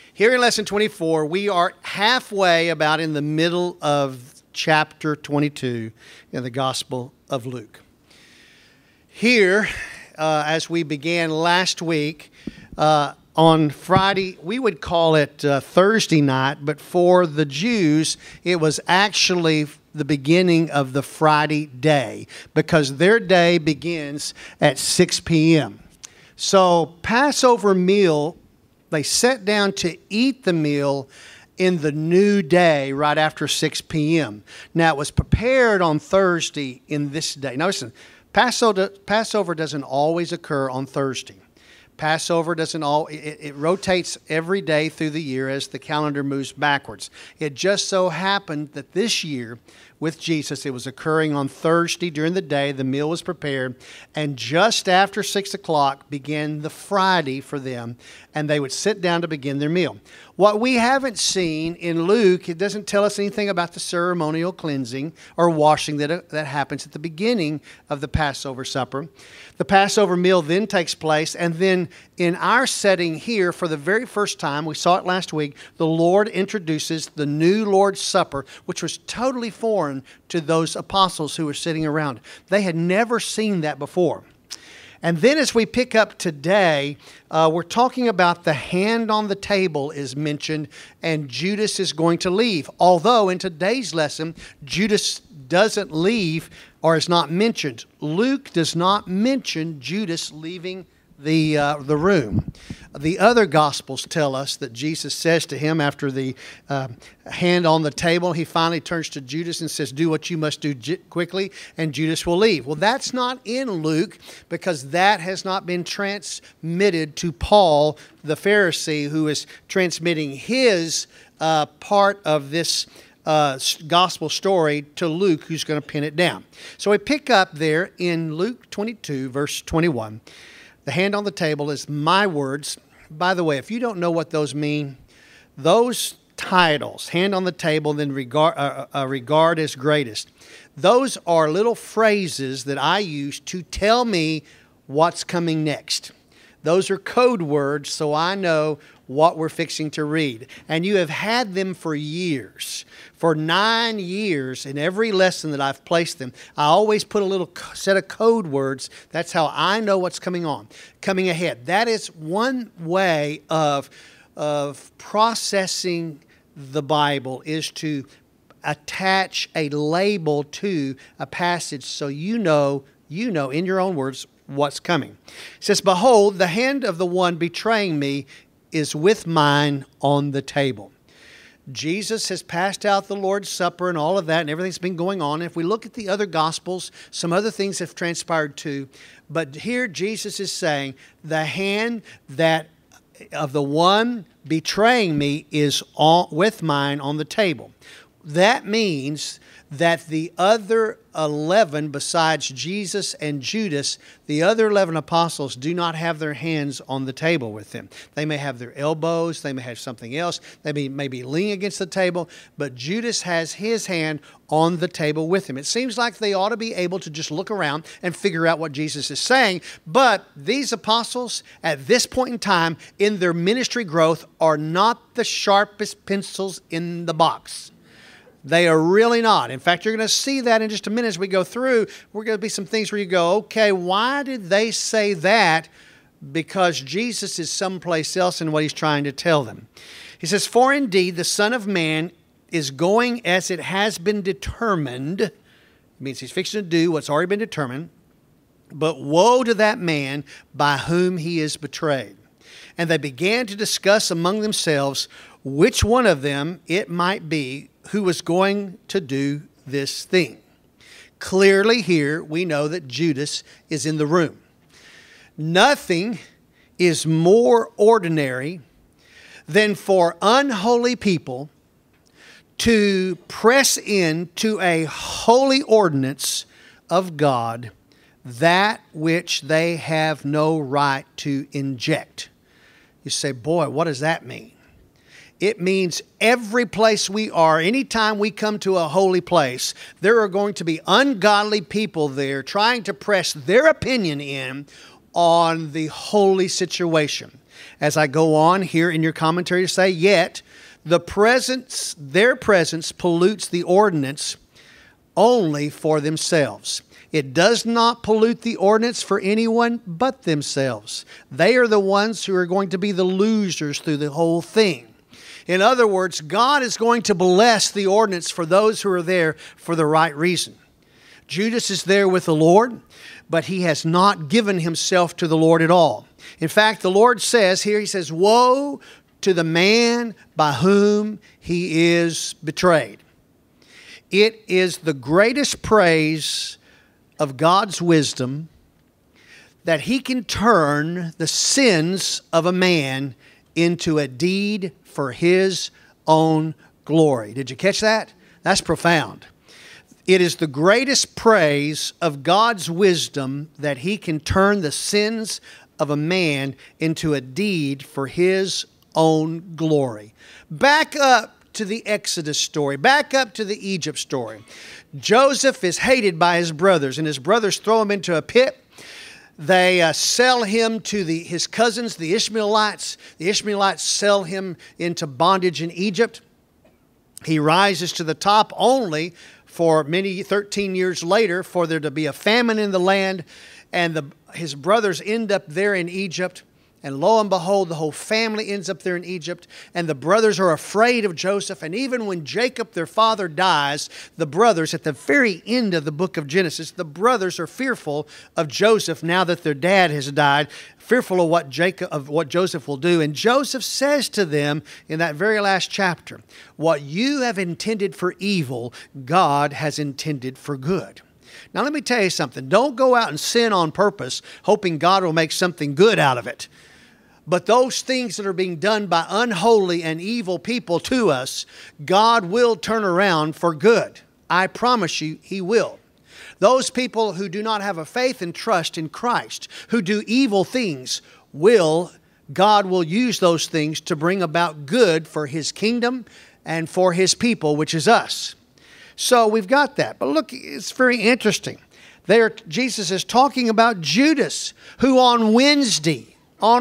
Here in Lesson 24, we are halfway, about in the middle of chapter 22 in the Gospel of Luke. Here, as we began last week, on Friday, we would call it Thursday night, but for the Jews, it was actually the beginning of the Friday day, because their day begins at 6 p.m. So Passover meal, they sat down to eat the meal in the new day right after 6 p.m. Now, it was prepared on Thursday in this day. Now, listen, Passover doesn't always occur on Thursday. Passover it rotates every day through the year as the calendar moves backwards. It just so happened that this year, with Jesus, it was occurring on Thursday during the day. The meal was prepared, and just after 6 o'clock began the Friday for them, and they would sit down to begin their meal. What we haven't seen in Luke, it doesn't tell us anything about the ceremonial cleansing or washing that happens at the beginning of the Passover supper. The Passover meal then takes place, and then in our setting here, for the very first time, we saw it last week, the Lord introduces the new Lord's Supper, which was totally foreign to those apostles who were sitting around. They had never seen that before. And then as we pick up today, we're talking about the hand on the table is mentioned, and Judas is going to leave. Although in today's lesson, Judas doesn't leave or is not mentioned. Luke does not mention Judas leaving the room. The other Gospels tell us that Jesus says to him after the hand on the table, he finally turns to Judas and says, "Do what you must do quickly," and Judas will leave. Well, that's not in Luke, because that has not been transmitted to Paul, the Pharisee, who is transmitting his part of this gospel story to Luke, who's going to pin it down. So we pick up there in Luke 22, verse 21. The hand on the table is my words. By the way, if you don't know what those mean, those titles, hand on the table, then regard as greatest, those are little phrases that I use to tell me what's coming next. Those are code words, so I know what we're fixing to read. And you have had them for years. For 9 years, in every lesson that I've placed them, I always put a little set of code words. That's how I know what's coming ahead. That is one way of processing the Bible, is to attach a label to a passage so you know in your own words what's coming. It says, "Behold, the hand of the one betraying me is with mine on the table." Jesus has passed out the Lord's Supper and all of that, and everything's been going on. If we look at the other Gospels, some other things have transpired too. But here Jesus is saying, the hand that of the one betraying me is with mine on the table. That means that the other 11, besides Jesus and Judas, the other 11 apostles do not have their hands on the table with them. They may have their elbows, they may have something else, they may be leaning against the table, but Judas has his hand on the table with him. It seems like they ought to be able to just look around and figure out what Jesus is saying, but these apostles, at this point in time in their ministry growth, are not the sharpest pencils in the box. They are really not. In fact, you're going to see that in just a minute as we go through. We're going to be some things where you go, okay, why did they say that? Because Jesus is someplace else in what he's trying to tell them. He says, "For indeed the Son of Man is going as it has been determined." It means he's fixing to do what's already been determined. "But woe to that man by whom he is betrayed." And they began to discuss among themselves which one of them it might be who was going to do this thing. Clearly here we know that Judas is in the room. Nothing is more ordinary than for unholy people to press into a holy ordinance of God that which they have no right to inject. You say, boy, what does that mean? It means every place we are, anytime we come to a holy place, there are going to be ungodly people there trying to press their opinion in on the holy situation. As I go on here in your commentary to say, yet their presence pollutes the ordinance only for themselves. It does not pollute the ordinance for anyone but themselves. They are the ones who are going to be the losers through the whole thing. In other words, God is going to bless the ordinance for those who are there for the right reason. Judas is there with the Lord, but he has not given himself to the Lord at all. In fact, the Lord says here, he says, woe to the man by whom he is betrayed. It is the greatest praise of God's wisdom that he can turn the sins of a man into a deed for his own glory. Did you catch that? That's profound. It is the greatest praise of God's wisdom that he can turn the sins of a man into a deed for his own glory. Back up to the Exodus story. Back up to the Egypt story. Joseph is hated by his brothers, and his brothers throw him into a pit. They sell him to his cousins, the Ishmaelites. The Ishmaelites sell him into bondage in Egypt. He rises to the top only for 13 years later for there to be a famine in the land, and his brothers end up there in Egypt. And lo and behold, the whole family ends up there in Egypt. And the brothers are afraid of Joseph. And even when Jacob, their father, dies, the brothers, at the very end of the book of Genesis, the brothers are fearful of Joseph now that their dad has died, fearful of what Joseph will do. And Joseph says to them in that very last chapter, what you have intended for evil, God has intended for good. Now let me tell you something. Don't go out and sin on purpose, hoping God will make something good out of it. But those things that are being done by unholy and evil people to us, God will turn around for good. I promise you, He will. Those people who do not have a faith and trust in Christ, who do evil things, God will use those things to bring about good for His kingdom and for His people, which is us. So we've got that. But look, it's very interesting. Jesus is talking about Judas, who on Wednesday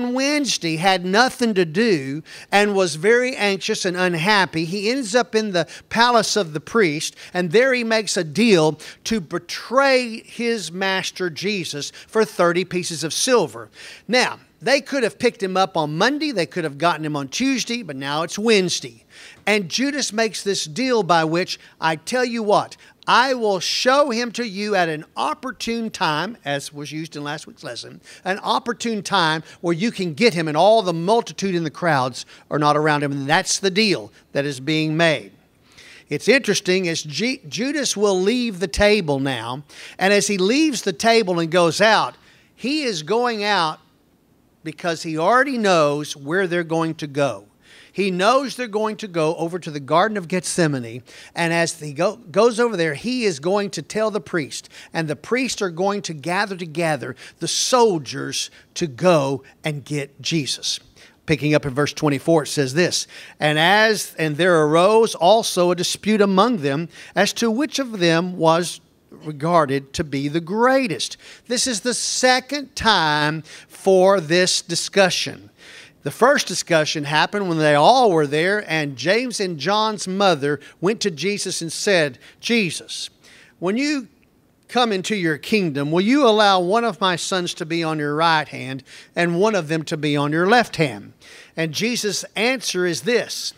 had nothing to do and was very anxious and unhappy. He ends up in the palace of the priest, and there he makes a deal to betray his master Jesus for 30 pieces of silver. Now, they could have picked him up on Monday, they could have gotten him on Tuesday, but now it's Wednesday. And Judas makes this deal by which, I tell you what, I will show him to you at an opportune time, as was used in last week's lesson, an opportune time where you can get him and all the multitude in the crowds are not around him. And that's the deal that is being made. It's interesting as Judas will leave the table now, and as he leaves the table and goes out, he is going out because he already knows where they're going to go. He knows they're going to go over to the Garden of Gethsemane, and as he goes over there, he is going to tell the priest, and the priests are going to gather together the soldiers to go and get Jesus. Picking up in verse 24, it says this, And there arose also a dispute among them as to which of them was regarded to be the greatest. This is the second time for this discussion. The first discussion happened when they all were there, and James and John's mother went to Jesus and said, Jesus, when you come into your kingdom, will you allow one of my sons to be on your right hand and one of them to be on your left hand? And Jesus' answer is this,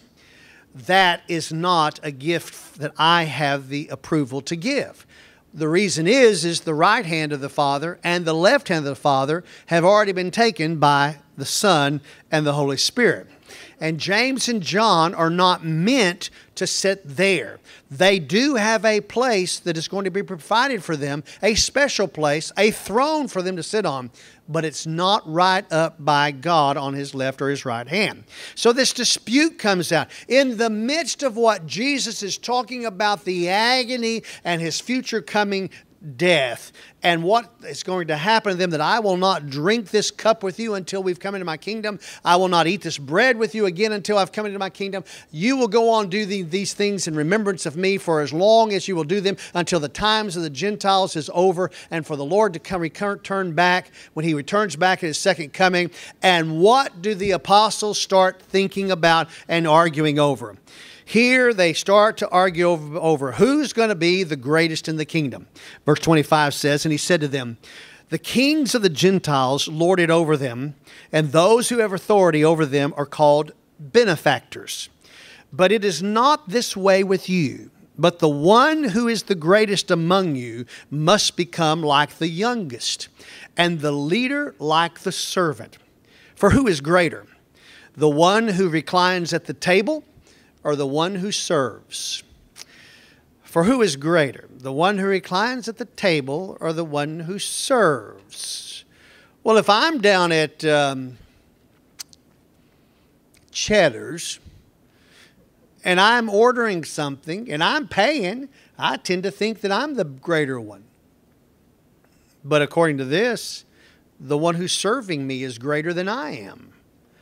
that is not a gift that I have the approval to give. The reason is the right hand of the Father and the left hand of the Father have already been taken by the Son and the Holy Spirit. And James and John are not meant to sit there. They do have a place that is going to be provided for them, a special place, a throne for them to sit on, but it's not right up by God on His left or His right hand. So this dispute comes out. In the midst of what Jesus is talking about, the agony and His future coming death. And what is going to happen to them, that I will not drink this cup with you until we've come into my kingdom. I will not eat this bread with you again until I've come into my kingdom. You will go on do these things in remembrance of me for as long as you will do them, until the times of the Gentiles is over, and for the Lord to come return back when he returns back at his second coming. And what do the apostles start thinking about and arguing over? Here they start to argue over who's going to be the greatest in the kingdom. Verse 25 says, and he said to them, the kings of the Gentiles lord it over them, and those who have authority over them are called benefactors. But it is not this way with you. But the one who is the greatest among you must become like the youngest, and the leader like the servant. For who is greater, the one who reclines at the table, or the one who serves? For who is greater, the one who reclines at the table, or the one who serves? Well, if I'm down at Cheddar's and I'm ordering something and I'm paying, I tend to think that I'm the greater one. But according to this, the one who's serving me is greater than I am.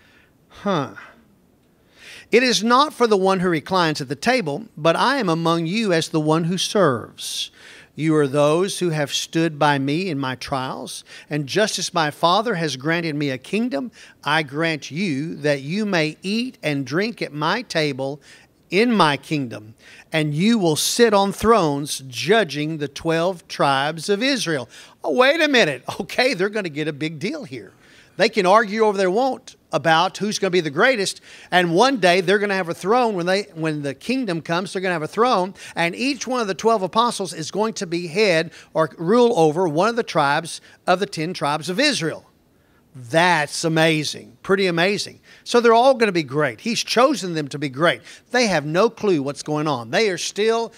It is not for the one who reclines at the table, but I am among you as the one who serves. You are those who have stood by me in my trials, and just as my Father has granted me a kingdom, I grant you that you may eat and drink at my table in my kingdom, and you will sit on thrones judging the 12 tribes of Israel. Oh, wait a minute. Okay, they're going to get a big deal here. They can argue over their want about who's going to be the greatest, and one day they're going to have a throne. When the kingdom comes, they're going to have a throne, and each one of the 12 apostles is going to be head or rule over one of the tribes of the 10 tribes of Israel. That's amazing. Pretty amazing. So they're all going to be great. He's chosen them to be great. They have no clue what's going on. They are still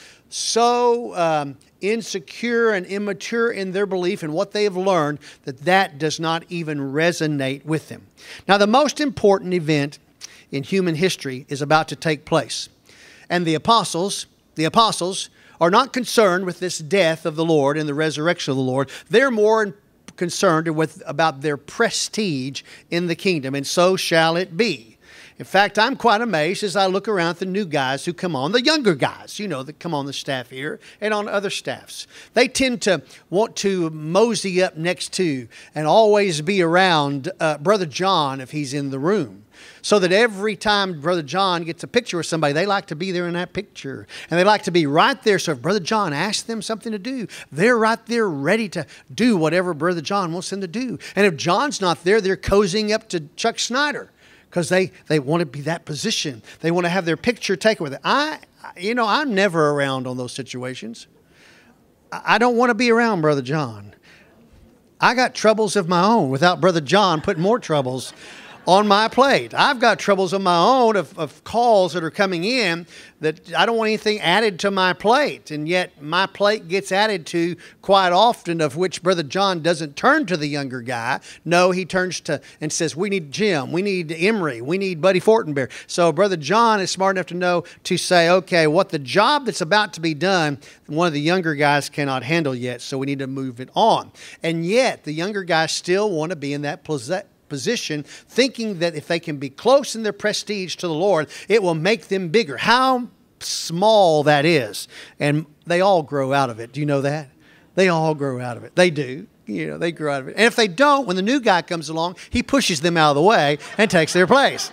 so insecure and immature in their belief in what they have learned that does not even resonate with them. Now, the most important event in human history is about to take place. And the apostles are not concerned with this death of the Lord and the resurrection of the Lord. They're more concerned about their prestige in the kingdom, and so shall it be. In fact, I'm quite amazed as I look around at the new guys who come on, the younger guys, that come on the staff here and on other staffs. They tend to want to mosey up next to and always be around Brother John if he's in the room. So that every time Brother John gets a picture with somebody, they like to be there in that picture. And they like to be right there. So if Brother John asks them something to do, they're right there ready to do whatever Brother John wants them to do. And if John's not there, they're cozying up to Chuck Snyder, because they want to be that position. They want to have their picture taken with it. I'm never around on those situations. I don't want to be around Brother John. I got troubles of my own without Brother John putting more troubles on my plate. I've got troubles of my own of calls that are coming in that I don't want anything added to my plate. And yet my plate gets added to quite often, of which Brother John doesn't turn to the younger guy. No, he turns to and says, we need Jim, we need Emery, we need Buddy Fortenberry. So Brother John is smart enough to know to say, okay, what the job that's about to be done, one of the younger guys cannot handle yet, so we need to move it on. And yet the younger guys still want to be in that position, thinking that if they can be close in their prestige to the Lord, it will make them bigger. How small that is. And they all grow out of it. Do you know that? They all grow out of it. They do. They grow out of it. And if they don't, when the new guy comes along, he pushes them out of the way and takes their place.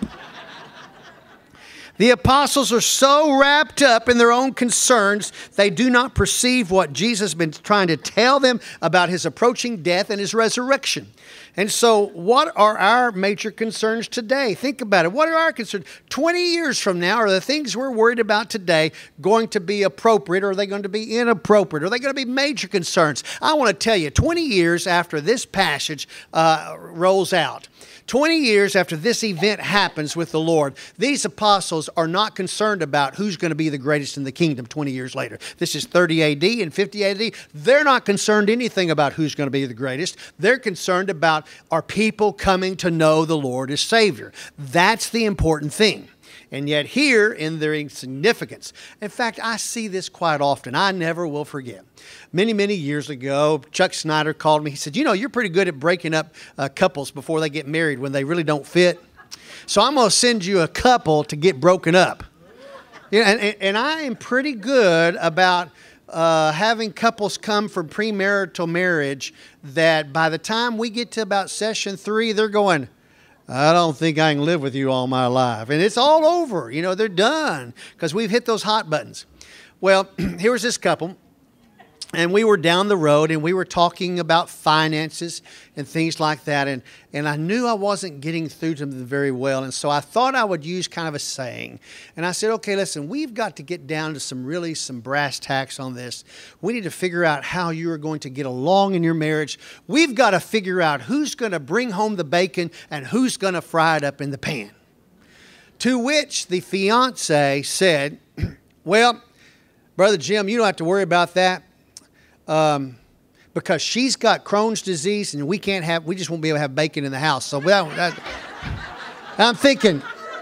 The apostles are so wrapped up in their own concerns, they do not perceive what Jesus has been trying to tell them about his approaching death and his resurrection. And so what are our major concerns today? Think about it. What are our concerns? 20 years from now, are the things we're worried about today going to be appropriate, or are they going to be inappropriate? Are they going to be major concerns? I want to tell you, 20 years after this passage rolls out, 20 years after this event happens with the Lord, these apostles are not concerned about who's going to be the greatest in the kingdom 20 years later. This is 30 AD and 50 AD. They're not concerned anything about who's going to be the greatest. They're concerned about, are people coming to know the Lord as Savior? That's the important thing. and yet here in their insignificance. In fact, I see this quite often. I never will forget. Many, many years ago, Chuck Snyder called me. He said, you're pretty good at breaking up couples before they get married when they really don't fit. So I'm going to send you a couple to get broken up. And I am pretty good about having couples come from premarital marriage that by the time we get to about session 3, they're going, I don't think I can live with you all my life. And it's all over. They're done because we've hit those hot buttons. Well, here was this couple. And we were down the road and we were talking about finances and things like that. And I knew I wasn't getting through to them very well. And so I thought I would use kind of a saying. And I said, okay, listen, we've got to get down to some brass tacks on this. We need to figure out how you are going to get along in your marriage. We've got to figure out who's going to bring home the bacon and who's going to fry it up in the pan. To which the fiance said, well, Brother Jim, you don't have to worry about that. Because she's got Crohn's disease and we just won't be able to have bacon in the house. So I'm thinking,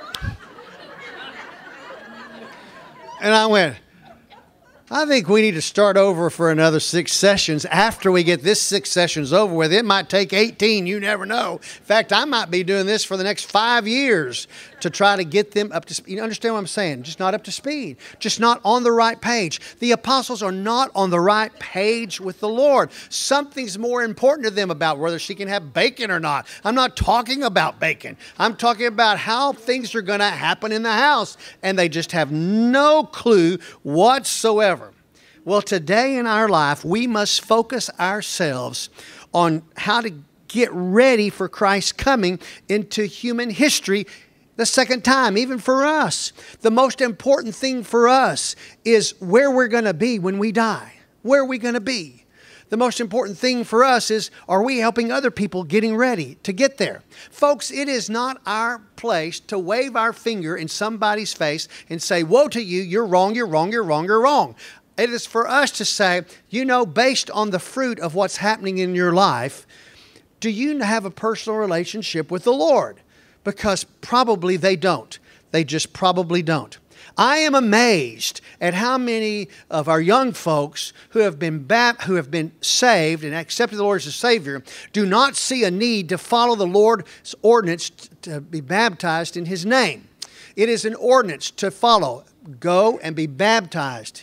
and I went, I think we need to start over for another 6 sessions after we get this 6 sessions over with. It might take 18. You never know. In fact, I might be doing this for the next 5 years to try to get them up to speed. You understand what I'm saying? Just not up to speed. Just not on the right page. The apostles are not on the right page with the Lord. Something's more important to them about whether she can have bacon or not. I'm not talking about bacon. I'm talking about how things are going to happen in the house. And they just have no clue whatsoever. Well, today in our life, we must focus ourselves on how to get ready for Christ's coming into human history the second time, even for us. The most important thing for us is where we're going to be when we die. Where are we going to be? The most important thing for us is, are we helping other people getting ready to get there? Folks, it is not our place to wave our finger in somebody's face and say, woe to you, you're wrong, you're wrong, you're wrong, you're wrong. It is for us to say, based on the fruit of what's happening in your life, do you have a personal relationship with the Lord? Because probably they don't. They just probably don't. I am amazed at how many of our young folks who have been saved and accepted the Lord as a Savior do not see a need to follow the Lord's ordinance to be baptized in His name. It is an ordinance to follow. Go and be baptized.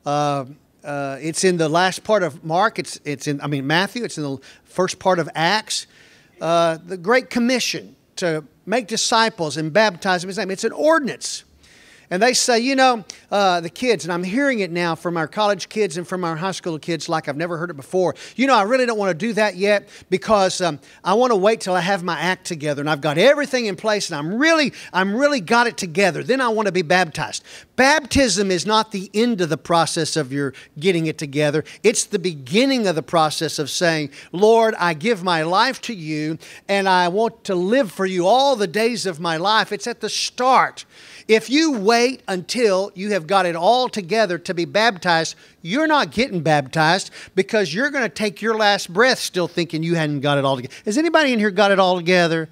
It's in the last part of Mark. It's in Matthew. It's in the first part of Acts. The Great Commission to make disciples and baptize them in His name. It's an ordinance. And they say, the kids, and I'm hearing it now from our college kids and from our high school kids like I've never heard it before. I really don't want to do that yet because I want to wait till I have my act together and I've got everything in place and I'm really got it together. Then I want to be baptized. Baptism is not the end of the process of your getting it together. It's the beginning of the process of saying, Lord, I give my life to you and I want to live for you all the days of my life. It's at the start. If you wait until you have got it all together to be baptized, you're not getting baptized because you're going to take your last breath still thinking you hadn't got it all together. Has anybody in here got it all together?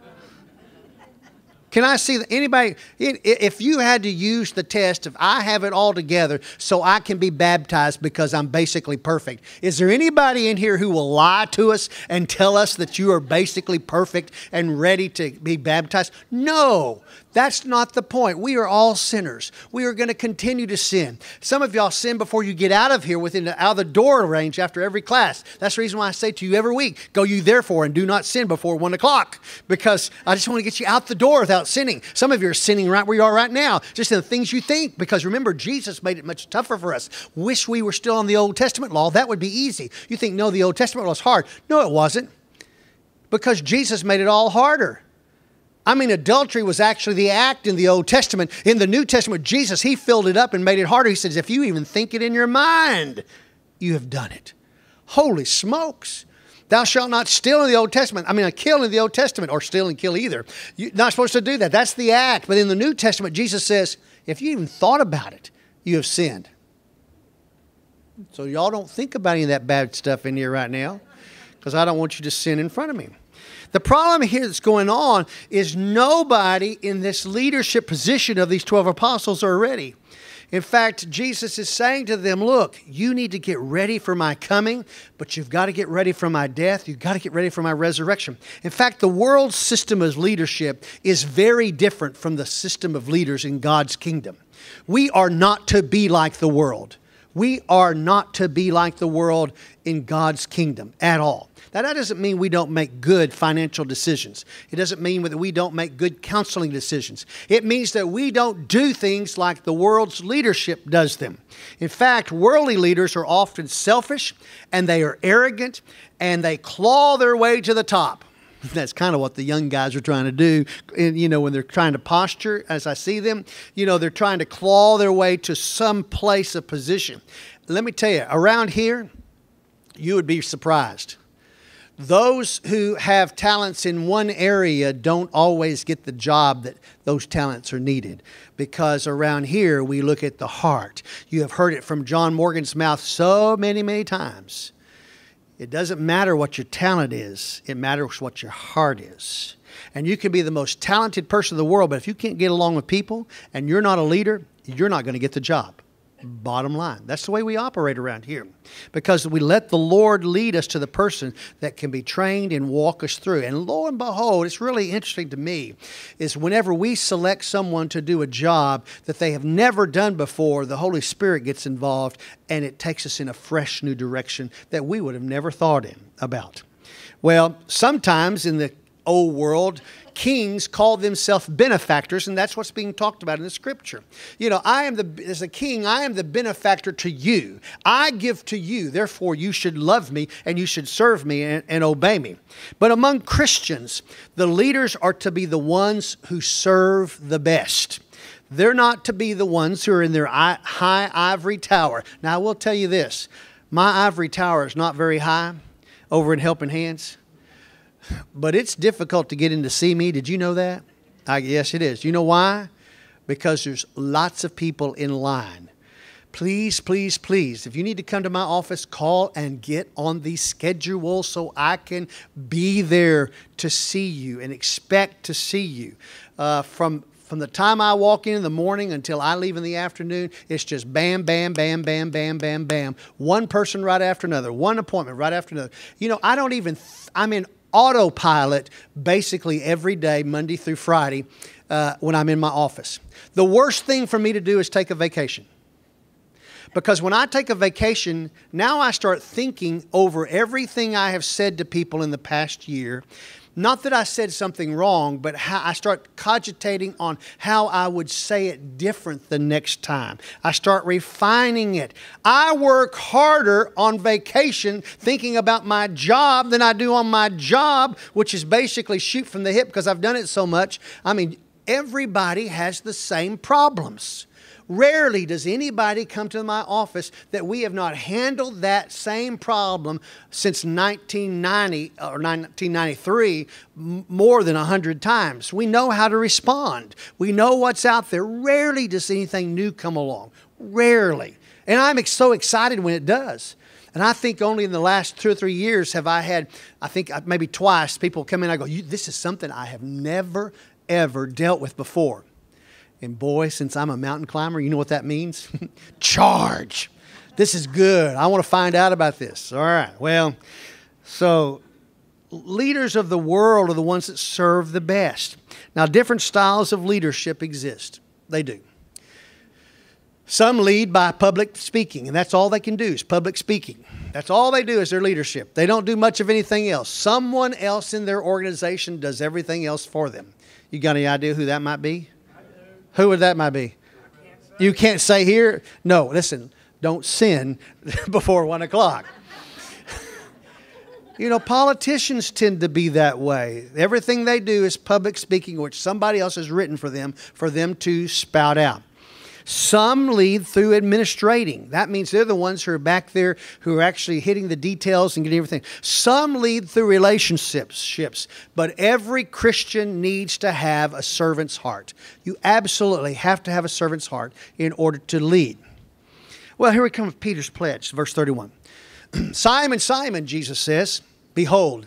Can I see anybody, if you had to use the test of I have it all together so I can be baptized because I'm basically perfect. Is there anybody in here who will lie to us and tell us that you are basically perfect and ready to be baptized? No, that's not the point. We are all sinners. We are going to continue to sin. Some of y'all sin before you get out of here out of the door range after every class. That's the reason why I say to you every week, go you therefore and do not sin before 1 o'clock because I just want to get you out the door without sinning. Some of you are sinning right where you are right now, just in the things you think, because remember, Jesus made it much tougher for us. Wish we were still on the Old Testament law. That would be easy. You think, no, the Old Testament law was hard. No, it wasn't, because Jesus made it all harder. Adultery was actually the act in the Old Testament. In the New Testament, Jesus, He filled it up and made it harder. He says, if you even think it in your mind, you have done it. Holy smokes. Thou shalt not steal in the Old Testament. Kill in the Old Testament, or steal and kill either. You're not supposed to do that. That's the act. But in the New Testament, Jesus says, if you even thought about it, you have sinned. So y'all don't think about any of that bad stuff in here right now, because I don't want you to sin in front of me. The problem here that's going on is nobody in this leadership position of these 12 apostles are ready. In fact, Jesus is saying to them, look, you need to get ready for my coming, but you've got to get ready for my death. You've got to get ready for my resurrection. In fact, the world's system of leadership is very different from the system of leaders in God's kingdom. We are not to be like the world. We are not to be like the world in God's kingdom at all. Now, that doesn't mean we don't make good financial decisions. It doesn't mean that we don't make good counseling decisions. It means that we don't do things like the world's leadership does them. In fact, worldly leaders are often selfish, and they are arrogant, and they claw their way to the top. That's kind of what the young guys are trying to do. And, when they're trying to posture, as I see them, they're trying to claw their way to some place of position. Let me tell you, around here, you would be surprised. Those who have talents in one area don't always get the job that those talents are needed, because around here we look at the heart. You have heard it from John Morgan's mouth so many, many times. It doesn't matter what your talent is. It matters what your heart is. And you can be the most talented person in the world, but if you can't get along with people and you're not a leader, you're not going to get the job. Bottom line. That's the way we operate around here, because we let the Lord lead us to the person that can be trained and walk us through. And lo and behold, it's really interesting to me is whenever we select someone to do a job that they have never done before, the Holy Spirit gets involved and it takes us in a fresh new direction that we would have never thought about. Well, sometimes in the old world, kings called themselves benefactors, and that's what's being talked about in the scripture. As a king, I am the benefactor to you. I give to you, therefore you should love me and you should serve me and obey me. But among Christians, the leaders are to be the ones who serve the best. They're not to be the ones who are in their high ivory tower. Now, I will tell you this. My ivory tower is not very high over in Helping Hands. But it's difficult to get in to see me. Did you know that? Yes, it is. You know why? Because there's lots of people in line. Please, please, please, if you need to come to my office, call and get on the schedule so I can be there to see you and expect to see you. From the time I walk in the morning until I leave in the afternoon, it's just bam, bam, bam, bam, bam, bam, bam. One person right after another. One appointment right after another. I'm in autopilot basically every day, Monday through Friday, when I'm in my office. The worst thing for me to do is take a vacation. Because when I take a vacation, now I start thinking over everything I have said to people in the past year. Not that I said something wrong, but how I start cogitating on how I would say it different the next time. I start refining it. I work harder on vacation thinking about my job than I do on my job, which is basically shoot from the hip because I've done it so much. Everybody has the same problems. Rarely does anybody come to my office that we have not handled that same problem since 1990 or 1993 more than 100 times. We know how to respond. We know what's out there. Rarely does anything new come along. Rarely. And I'm so excited when it does. And I think only in the last 2 or 3 years have I had, maybe twice, people come in and I go, this is something I have never, ever dealt with before. And boy, since I'm a mountain climber, you know what that means? Charge. This is good. I want to find out about this. All right. Well, so leaders of the world are the ones that serve the best. Now, different styles of leadership exist. They do. Some lead by public speaking, and that's all they can do is public speaking. That's all they do is their leadership. They don't do much of anything else. Someone else in their organization does everything else for them. You got any idea who that might be? Who would that might be? You can't say here? No, listen, don't sin before 1 o'clock. Politicians tend to be that way. Everything they do is public speaking, which somebody else has written for them to spout out. Some lead through administrating. That means they're the ones who are back there who are actually hitting the details and getting everything. Some lead through relationships, but every Christian needs to have a servant's heart. You absolutely have to have a servant's heart in order to lead. Well, here we come with Peter's pledge, verse 31. Simon, Simon, Jesus says, behold,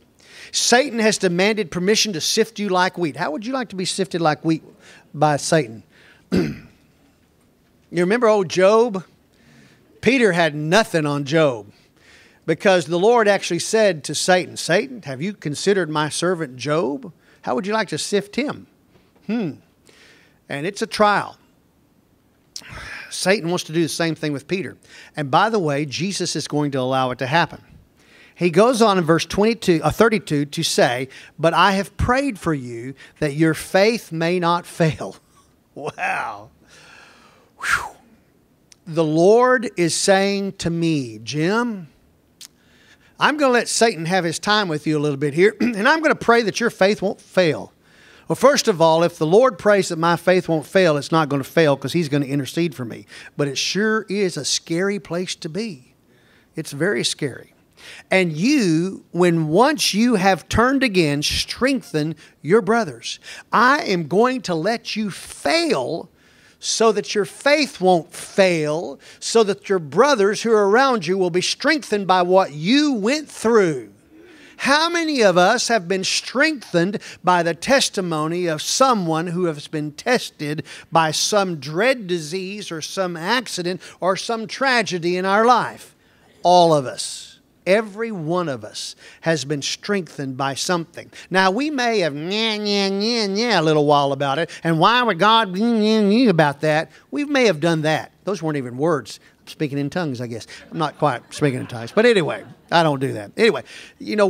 Satan has demanded permission to sift you like wheat. How would you like to be sifted like wheat by Satan? You remember old Job? Peter had nothing on Job because the Lord actually said to Satan, Satan, have you considered my servant Job? How would you like to sift him? And it's a trial. Satan wants to do the same thing with Peter. And by the way, Jesus is going to allow it to happen. He goes on in verse 32 to say, but I have prayed for you that your faith may not fail. Wow. Whew. The Lord is saying to me, Jim, I'm going to let Satan have his time with you a little bit here, and I'm going to pray that your faith won't fail. Well, first of all, if the Lord prays that my faith won't fail, it's not going to fail because He's going to intercede for me. But it sure is a scary place to be. It's very scary. And you, when once you have turned again, strengthen your brothers. I am going to let you fail so that your faith won't fail, so that your brothers who are around you will be strengthened by what you went through. How many of us have been strengthened by the testimony of someone who has been tested by some dread disease or some accident or some tragedy in our life? All of us. Every one of us has been strengthened by something. Now, we may have a little while about it, and why would God be about that? We may have done that. Those weren't even words. I'm speaking in tongues, I guess. I'm not quite speaking in tongues. But anyway, I don't do that. Anyway, you know,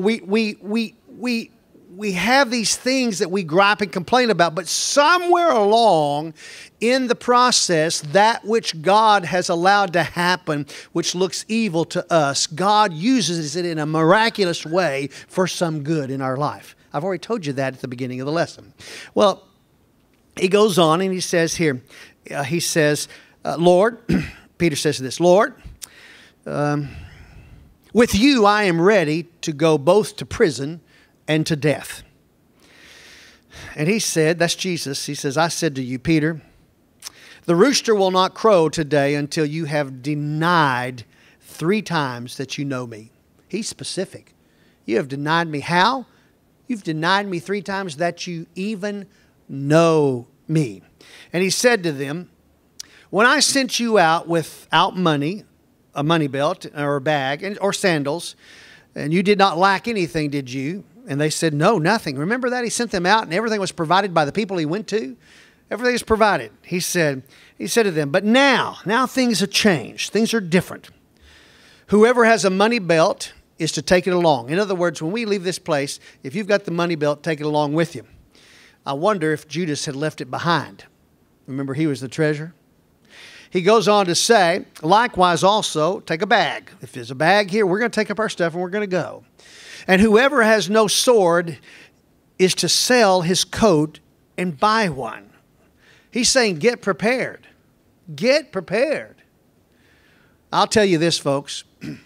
we have these things that we gripe and complain about, but somewhere along in the process, that which God has allowed to happen, which looks evil to us, God uses it in a miraculous way for some good in our life. I've already told you that at the beginning of the lesson. Well, he goes on and he says here, Lord, Peter says this, Lord, with you I am ready to go both to prison and to death. And he said, that's Jesus, he says, I said to you, Peter, the rooster will not crow today until you have denied 3 times that you know me. He's specific. You have denied me. How? You've denied me 3 times that you even know me. And he said to them, when I sent you out without money, a money belt or a bag or sandals, and you did not lack anything, did you? And they said, no, nothing. Remember that? He sent them out and everything was provided by the people he went to. Everything is provided. He said to them, but now things have changed. Things are different. Whoever has a money belt is to take it along. In other words, when we leave this place, if you've got the money belt, take it along with you. I wonder if Judas had left it behind. Remember, he was the treasurer. He goes on to say, likewise also, take a bag. If there's a bag here, we're going to take up our stuff and we're going to go. And whoever has no sword is to sell his coat and buy one. He's saying, get prepared. Get prepared. I'll tell you this, folks.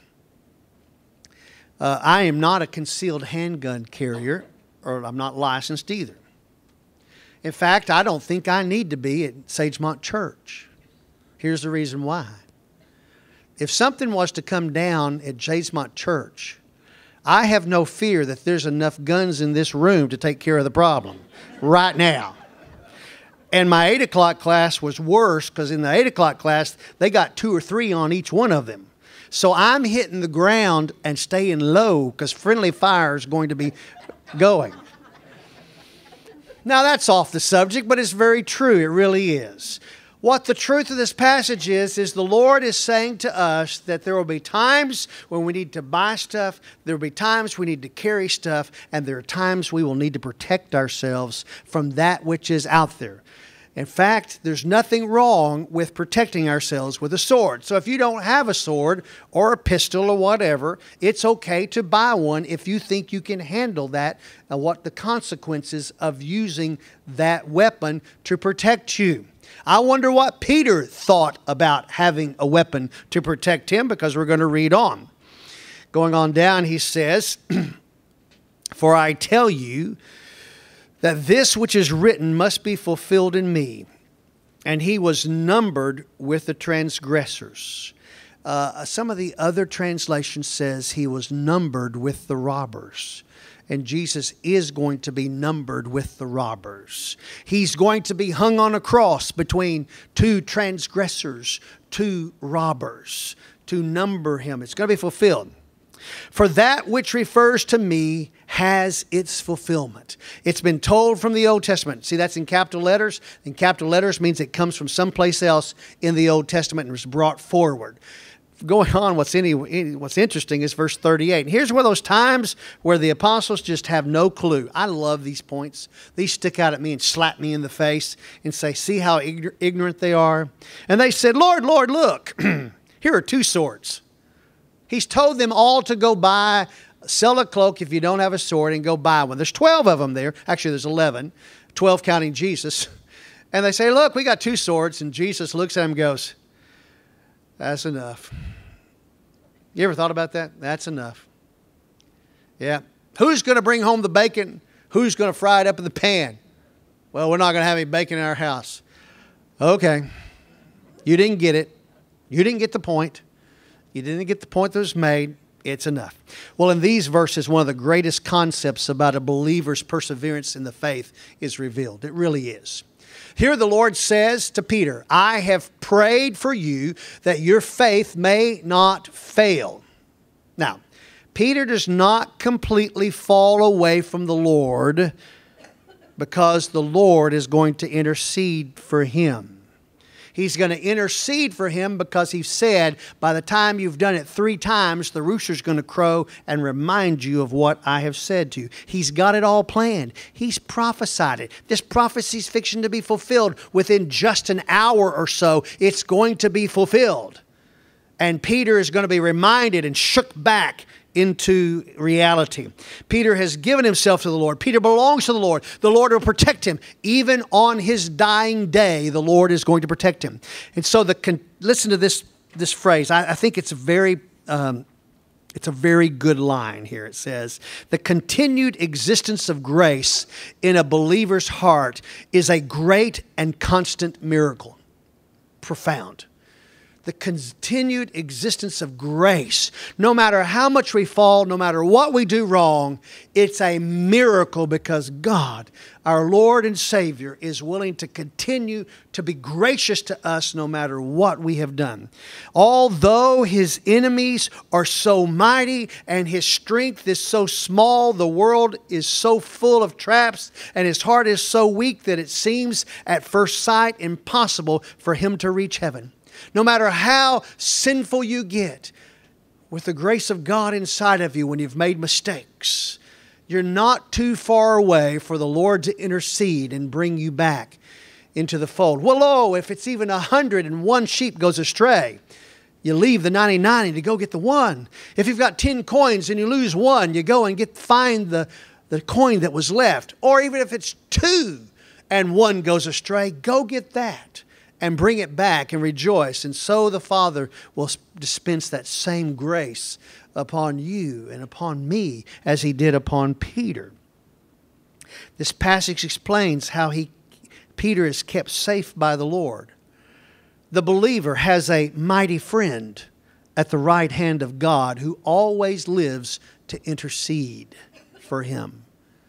I am not a concealed handgun carrier, or I'm not licensed either. In fact, I don't think I need to be at Sagemont Church. Here's the reason why. If something was to come down at Sagemont Church, I have no fear that there's enough guns in this room to take care of the problem right now. And my 8 o'clock class was worse because in the 8 o'clock class, they got 2 or 3 on each one of them. So I'm hitting the ground and staying low because friendly fire is going to be going. Now that's off the subject, but it's very true. It really is. What the truth of this passage is the Lord is saying to us that there will be times when we need to buy stuff, there will be times we need to carry stuff, and there are times we will need to protect ourselves from that which is out there. In fact, there's nothing wrong with protecting ourselves with a sword. So if you don't have a sword or a pistol or whatever, it's okay to buy one if you think you can handle that and what the consequences of using that weapon to protect you. I wonder what Peter thought about having a weapon to protect him, because we're going to read on. Going on down, he says, for I tell you that this which is written must be fulfilled in me. And he was numbered with the transgressors. Some of the other translations says he was numbered with the robbers. and Jesus is going to be numbered with the robbers. He's going to be hung on a cross between two transgressors, two robbers, to number him. It's going to be fulfilled. For that which refers to me has its fulfillment. It's been told from the Old Testament. See, that's in capital letters. And capital letters means it comes from someplace else in the Old Testament and was brought forward. Going on, what's interesting is verse 38. And here's one of those times where the apostles just have no clue. I love these points. These stick out at me and slap me in the face and say, see how ignorant they are? And they said, Lord, Lord, look, here are 2 swords. He's told them all to go buy, sell a cloak if you don't have a sword, and go buy one. There's 12 of them there. Actually, there's 11, 12 counting Jesus. And they say, look, we got 2 swords. And Jesus looks at him and goes, that's enough. You ever thought about that? That's enough. Yeah. Who's going to bring home the bacon? Who's going to fry it up in the pan? Well, we're not going to have any bacon in our house. Okay. You didn't get it. You didn't get the point. You didn't get the point that was made. It's enough. Well, in these verses, one of the greatest concepts about a believer's perseverance in the faith is revealed. It really is. Here the Lord says to Peter, I have prayed for you that your faith may not fail. Now, Peter does not completely fall away from the Lord because the Lord is going to intercede for him. He's going to intercede for him because he said, by the time you've done it 3 times, the rooster's going to crow and remind you of what I have said to you. He's got it all planned. He's prophesied it. This prophecy's fixing to be fulfilled within just an hour or so. It's going to be fulfilled. And Peter is going to be reminded and shook back into reality. Peter has given himself to the Lord. Peter belongs to the Lord. The Lord will protect him. Even on his dying day, the Lord is going to protect him. And so listen to this phrase. I think it's a very good line here. It says, the continued existence of grace in a believer's heart is a great and constant miracle. Profound. The continued existence of grace. No matter how much we fall, no matter what we do wrong, it's a miracle because God, our Lord and Savior, is willing to continue to be gracious to us no matter what we have done. Although his enemies are so mighty and his strength is so small, the world is so full of traps and his heart is so weak that it seems at first sight impossible for him to reach heaven. No matter how sinful you get, with the grace of God inside of you when you've made mistakes, you're not too far away for the Lord to intercede and bring you back into the fold. Well, if it's even 101 sheep goes astray, you leave the 99 to go get the one. If you've got 10 coins and you lose one, you go and find the coin that was left. Or even if it's 2 and one goes astray, go get that and bring it back and rejoice. And so the Father will dispense that same grace upon you and upon me as he did upon Peter. This passage explains how Peter is kept safe by the Lord. The believer has a mighty friend at the right hand of God who always lives to intercede for him.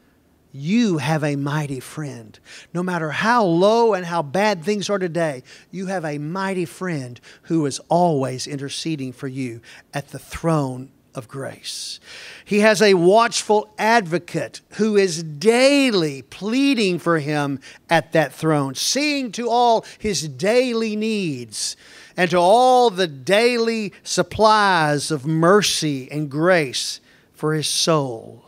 You have a mighty friend. No matter how low and how bad things are today, you have a mighty friend who is always interceding for you at the throne of grace. He has a watchful advocate who is daily pleading for him at that throne, seeing to all his daily needs and to all the daily supplies of mercy and grace for his soul.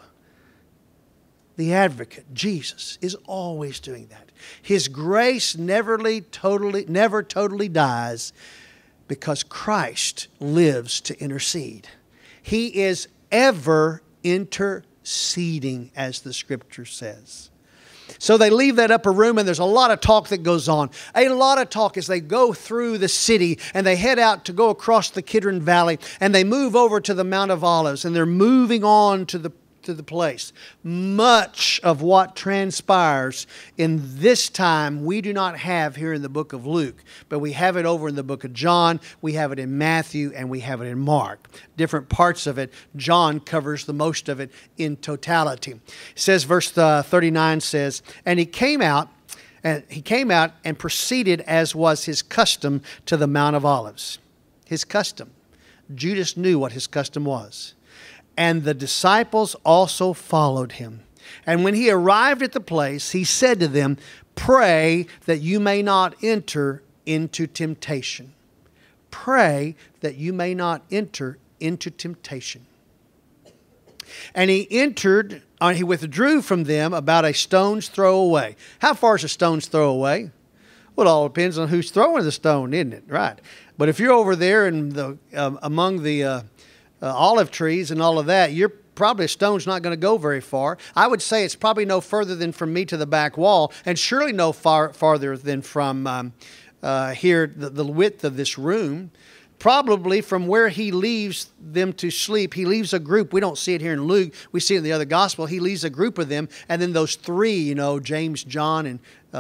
The advocate, Jesus, is always doing that. His grace never totally dies because Christ lives to intercede. He is ever interceding, as the Scripture says. So they leave that upper room and there's a lot of talk that goes on. A lot of talk as they go through the city and they head out to go across the Kidron Valley and they move over to the Mount of Olives and they're moving on to the to the place. Much of what transpires in this time we do not have here in the book of Luke, but we have it over in the book of John, we have it in Matthew, and we have it in Mark. Different parts of it. John covers the most of it in totality. It says, verse 39 says, and he came out and proceeded as was his custom to the Mount of Olives. His custom. Judas knew what his custom was. And the disciples also followed him. And when he arrived at the place, he said to them, pray that you may not enter into temptation. Pray that you may not enter into temptation. And he withdrew from them about a stone's throw away. How far is a stone's throw away? Well, it all depends on who's throwing the stone, isn't it? Right. But if you're over there in the among the olive trees and all of that, a stone's not going to go very far. I would say it's probably no further than from me to the back wall, and surely no farther than from here, the width of this room. Probably from where he leaves them to sleep. He leaves a group. We don't see it here in Luke. We see it in the other gospel. He leaves a group of them. And then those three, James, John,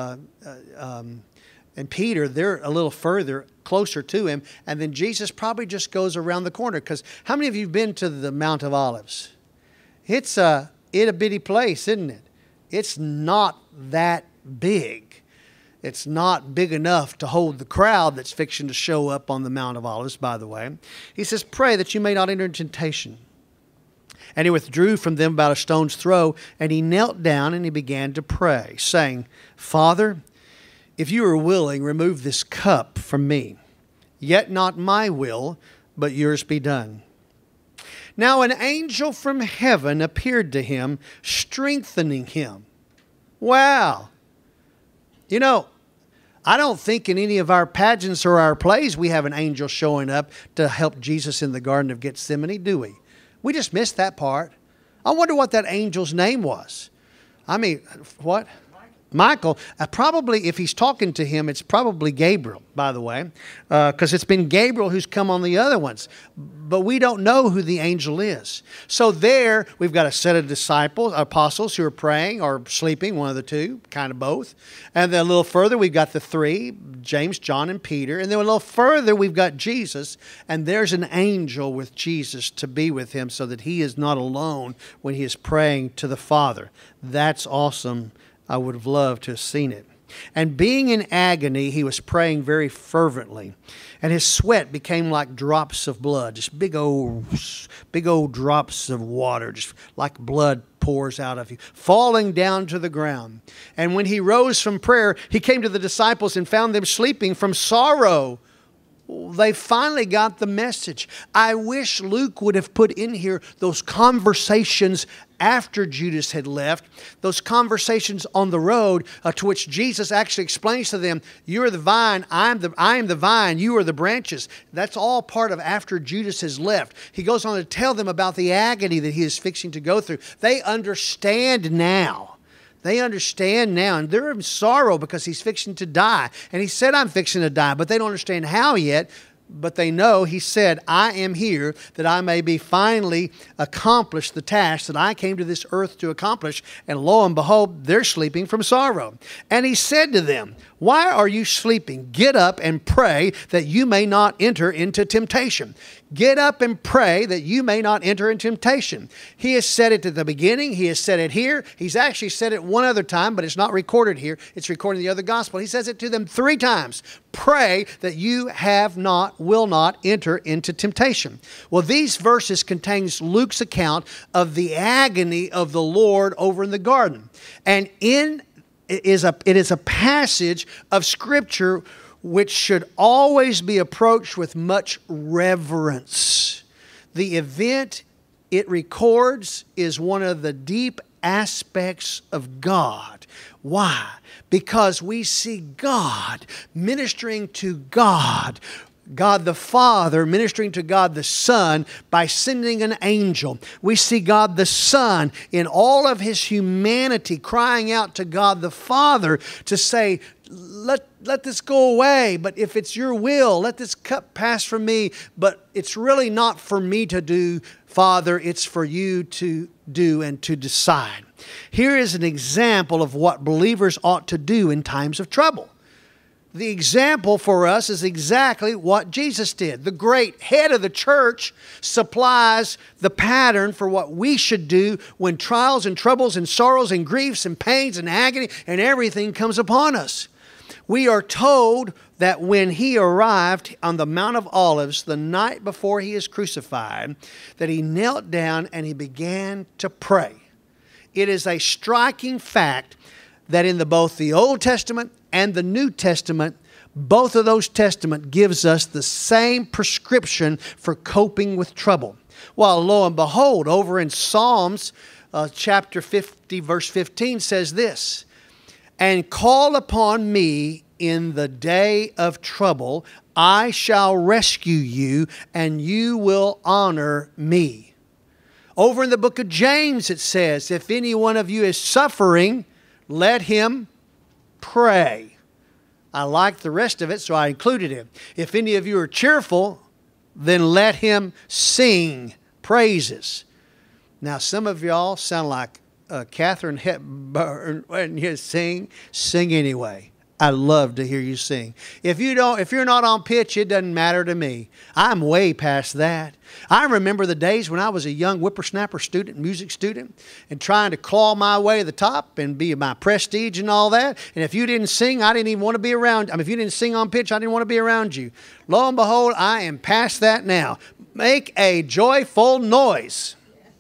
and Peter, they're a little further, closer to him. And then Jesus probably just goes around the corner. Because how many of you have been to the Mount of Olives? It's a itty-bitty place, isn't it? It's not that big. It's not big enough to hold the crowd that's fixing to show up on the Mount of Olives, by the way. He says, pray that you may not enter into temptation. And he withdrew from them about a stone's throw, and he knelt down and he began to pray, saying, Father, if you are willing, remove this cup from me. Yet not my will, but yours be done. Now an angel from heaven appeared to him, strengthening him. Wow. I don't think in any of our pageants or our plays we have an angel showing up to help Jesus in the Garden of Gethsemane, do we? We just missed that part. I wonder what that angel's name was. I mean, what? Michael. Probably, if he's talking to him, it's probably Gabriel, by the way, because it's been Gabriel who's come on the other ones. But we don't know who the angel is. So there, we've got a set of apostles who are praying or sleeping, one of the two, kind of both. And then a little further, we've got the three, James, John, and Peter. And then a little further, we've got Jesus. And there's an angel with Jesus to be with him so that he is not alone when he is praying to the Father. That's awesome. I would have loved to have seen it. And being in agony, he was praying very fervently. And his sweat became like drops of blood, just big old drops of water, just like blood pours out of you, falling down to the ground. And when he rose from prayer, he came to the disciples and found them sleeping from sorrow. They finally got the message. I wish Luke would have put in here those conversations after Judas had left, those conversations on the road to which Jesus actually explains to them, you are the vine, I am the vine, you are the branches. That's all part of after Judas has left. He goes on to tell them about the agony that he is fixing to go through. They understand now. They understand now, and they're in sorrow because he's fixing to die. And he said, I'm fixing to die, but they don't understand how yet. But they know he said, I am here that I may be finally accomplish the task that I came to this earth to accomplish. And lo and behold, they're sleeping from sorrow. And he said to them, why are you sleeping? Get up and pray that you may not enter into temptation. Get up and pray that you may not enter into temptation. He has said it at the beginning. He has said it here. He's actually said it one other time, but it's not recorded here. It's recorded in the other gospel. He says it to them 3 times. Pray that you will not enter into temptation. Well, these verses contains Luke's account of the agony of the Lord over in the garden. And it is a passage of Scripture which should always be approached with much reverence. The event it records is one of the deep aspects of God. Why? Because we see God ministering to God God the Father ministering to God the Son by sending an angel. We see God the Son in all of His humanity crying out to God the Father to say, let this go away, but if it's your will, let this cup pass from me. But it's really not for me to do, Father, it's for you to do and to decide. Here is an example of what believers ought to do in times of trouble. The example for us is exactly what Jesus did. The great head of the church supplies the pattern for what we should do when trials and troubles and sorrows and griefs and pains and agony and everything comes upon us. We are told that when He arrived on the Mount of Olives the night before He is crucified, that He knelt down and He began to pray. It is a striking fact that in both the Old Testament and the New Testament, both of those testaments gives us the same prescription for coping with trouble. While lo and behold, over in Psalms chapter 50, verse 15 says this, "And call upon me in the day of trouble, I shall rescue you, and you will honor me." Over in the book of James it says, "If any one of you is suffering, let him pray." I like the rest of it, so I included it. "If any of you are cheerful, then let him sing praises." Now, some of y'all sound like Catherine Hepburn when you sing anyway. I love to hear you sing. If you're not on pitch, it doesn't matter to me. I'm way past that. I remember the days when I was a young whippersnapper student, music student, and trying to claw my way to the top and be my prestige and all that. And if you didn't sing, I didn't even want to be around. If you didn't sing on pitch, I didn't want to be around you. Lo and behold, I am past that now. Make a joyful noise,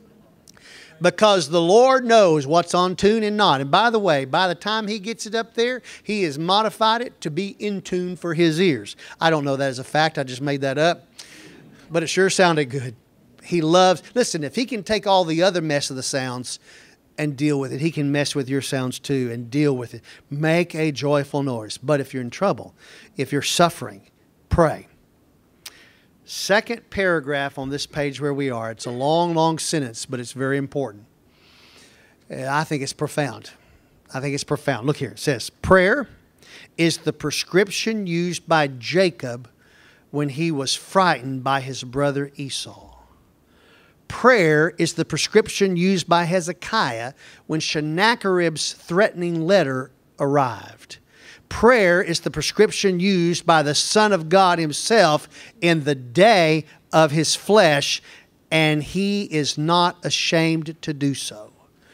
because the Lord knows what's on tune and not. And by the way, by the time He gets it up there, He has modified it to be in tune for His ears. I don't know that as a fact. I just made that up. But it sure sounded good. He loves, listen, if He can take all the other mess of the sounds and deal with it, He can mess with your sounds too and deal with it. Make a joyful noise. But if you're in trouble, if you're suffering, pray. Second paragraph on this page where we are. It's a long, long sentence, but it's very important. I think it's profound. Look here. It says, prayer is the prescription used by Jacob when he was frightened by his brother Esau. Prayer is the prescription used by Hezekiah when Sennacherib's threatening letter arrived. Prayer is the prescription used by the Son of God Himself in the day of His flesh, and He is not ashamed to do so.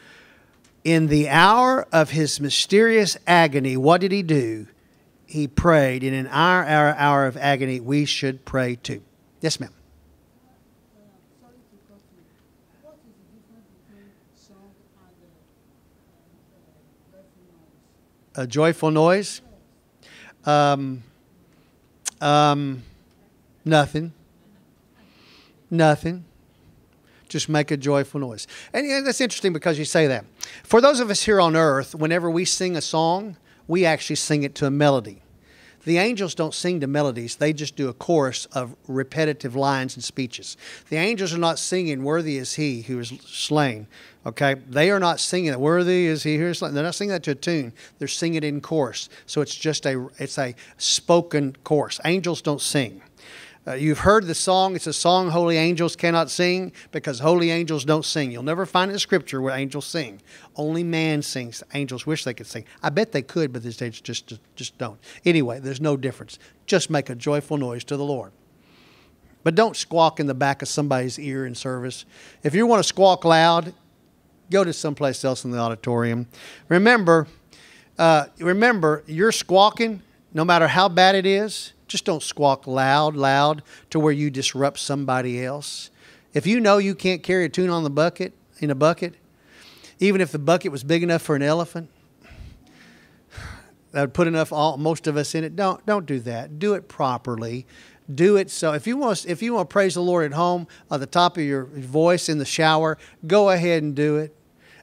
In the hour of His mysterious agony, what did He do? He prayed, and in our hour of agony, we should pray too. Yes, ma'am. Sorry to cut you. What is the difference between song and joyful noise? A joyful noise? Nothing. Just make a joyful noise. And that's interesting because you say that. For those of us here on earth, whenever we sing a song, we actually sing it to a melody. The angels don't sing to melodies. They just do a chorus of repetitive lines and speeches. The angels are not singing, "Worthy is He who is slain." Okay? They are not singing it, "Worthy is He who is slain." They're not singing that to a tune. They're singing it in chorus. So it's a spoken chorus. Angels don't sing. You've heard the song. It's a song holy angels cannot sing, because holy angels don't sing. You'll never find it in Scripture where angels sing. Only man sings. Angels wish they could sing. I bet they could, but these days just don't. Anyway, there's no difference. Just make a joyful noise to the Lord. But don't squawk in the back of somebody's ear in service. If you want to squawk loud, go to someplace else in the auditorium. Remember, you're squawking, no matter how bad it is. Just don't squawk loud to where you disrupt somebody else. If you know you can't carry a tune in a bucket, even if the bucket was big enough for an elephant, that would put most of us in it. Don't do that. Do it properly. Do it so. If you want to praise the Lord at home, at the top of your voice in the shower, go ahead and do it.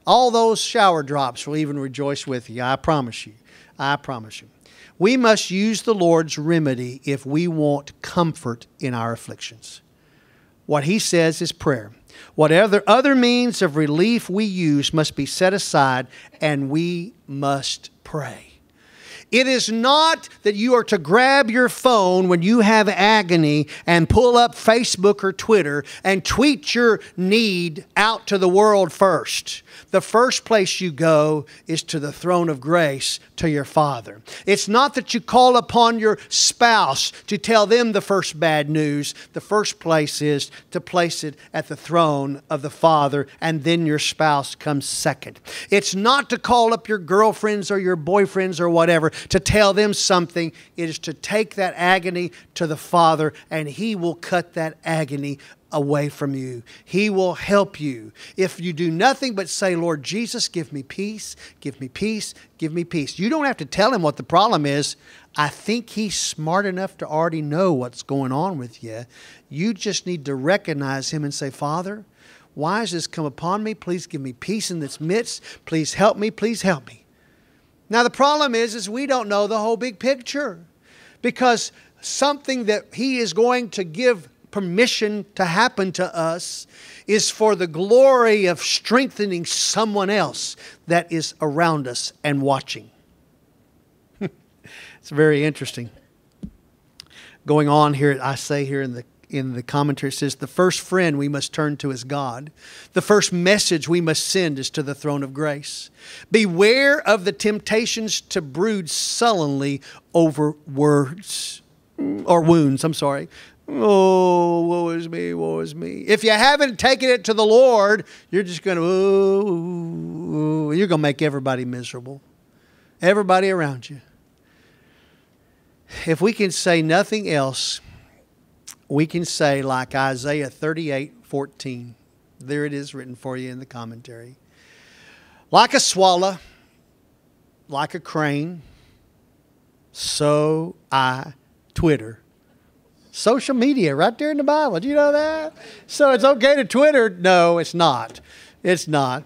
All those shower drops will even rejoice with you. I promise you. I promise you. We must use the Lord's remedy if we want comfort in our afflictions. What He says is prayer. Whatever other means of relief we use must be set aside, and we must pray. It is not that you are to grab your phone when you have agony and pull up Facebook or Twitter and tweet your need out to the world first. The first place you go is to the throne of grace, to your Father. It's not that you call upon your spouse to tell them the first bad news. The first place is to place it at the throne of the Father, and then your spouse comes second. It's not to call up your girlfriends or your boyfriends or whatever to tell them something. It is to take that agony to the Father, and He will cut that agony away from you. He will help you. If you do nothing but say, Lord Jesus, give me peace, give me peace, give me peace. You don't have to tell Him what the problem is. I think He's smart enough to already know what's going on with you. You just need to recognize Him and say, Father, why has this come upon me? Please give me peace in this midst. Please help me. Please help me. Now the problem is we don't know the whole big picture, because something that He is going to give permission to happen to us is for the glory of strengthening someone else that is around us and watching. It's very interesting. Going on here, I say here in the commentary, it says, the first friend we must turn to is God. The first message we must send is to the throne of grace. Beware of the temptations to brood sullenly over wounds. Oh, woe is me, woe is me. If you haven't taken it to the Lord, you're just going to, you're going to make everybody miserable. Everybody around you. If we can say nothing else, we can say like Isaiah 38:14. There it is written for you in the commentary. Like a swallow, like a crane, so I twitter. Social media right there in the Bible. Do you know that? So it's okay to Twitter? No, it's not. It's not.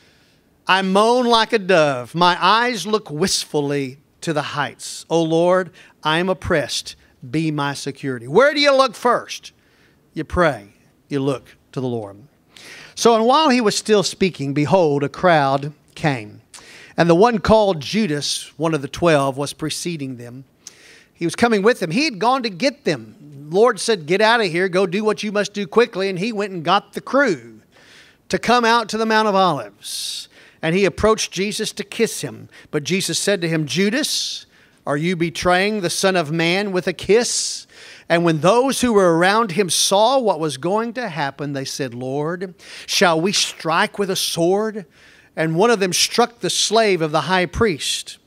I moan like a dove. My eyes look wistfully to the heights. O Lord, I am oppressed. Be my security. Where do you look first? You pray. You look to the Lord. So, and while He was still speaking, behold, a crowd came. And the one called Judas, one of the 12, was preceding them. He was coming with them. He had gone to get them. The Lord said, get out of here. Go do what you must do quickly. And he went and got the crew to come out to the Mount of Olives. And he approached Jesus to kiss him. But Jesus said to him, Judas, are you betraying the Son of Man with a kiss? And when those who were around him saw what was going to happen, they said, Lord, shall we strike with a sword? And one of them struck the slave of the high priest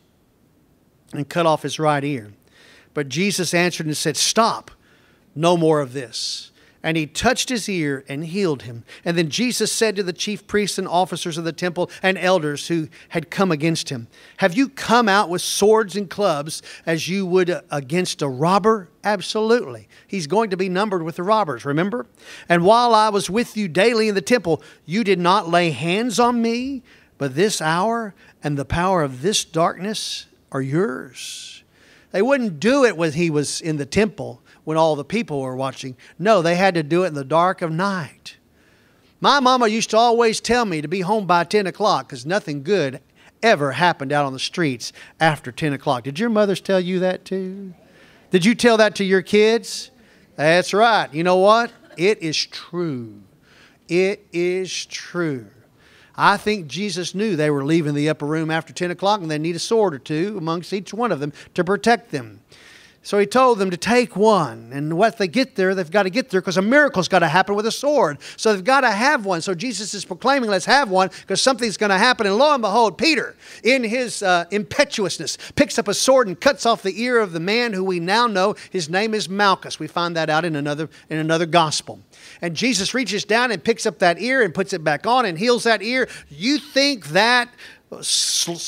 and cut off his right ear. But Jesus answered and said, stop, no more of this. And he touched his ear and healed him. And then Jesus said to the chief priests and officers of the temple and elders who had come against him, have you come out with swords and clubs as you would against a robber? Absolutely. He's going to be numbered with the robbers, remember? And while I was with you daily in the temple, you did not lay hands on me, but this hour and the power of this darkness are yours. They wouldn't do it when he was in the temple, when all the people were watching. No, they had to do it in the dark of night. My mama used to always tell me to be home by 10 o'clock because nothing good ever happened out on the streets after 10 o'clock. Did your mothers tell you that too? Did you tell that to your kids? That's right. You know what? It is true. It is true. I think Jesus knew they were leaving the upper room after 10 o'clock and they need a sword or two amongst each one of them to protect them. So he told them to take one. And what they get there, they've got to get there because a miracle's got to happen with a sword. So they've got to have one. So Jesus is proclaiming, let's have one because something's going to happen. And lo and behold, Peter, in his impetuousness, picks up a sword and cuts off the ear of the man who we now know his name is Malchus. We find that out in another gospel. And Jesus reaches down and picks up that ear and puts it back on and heals that ear. You think that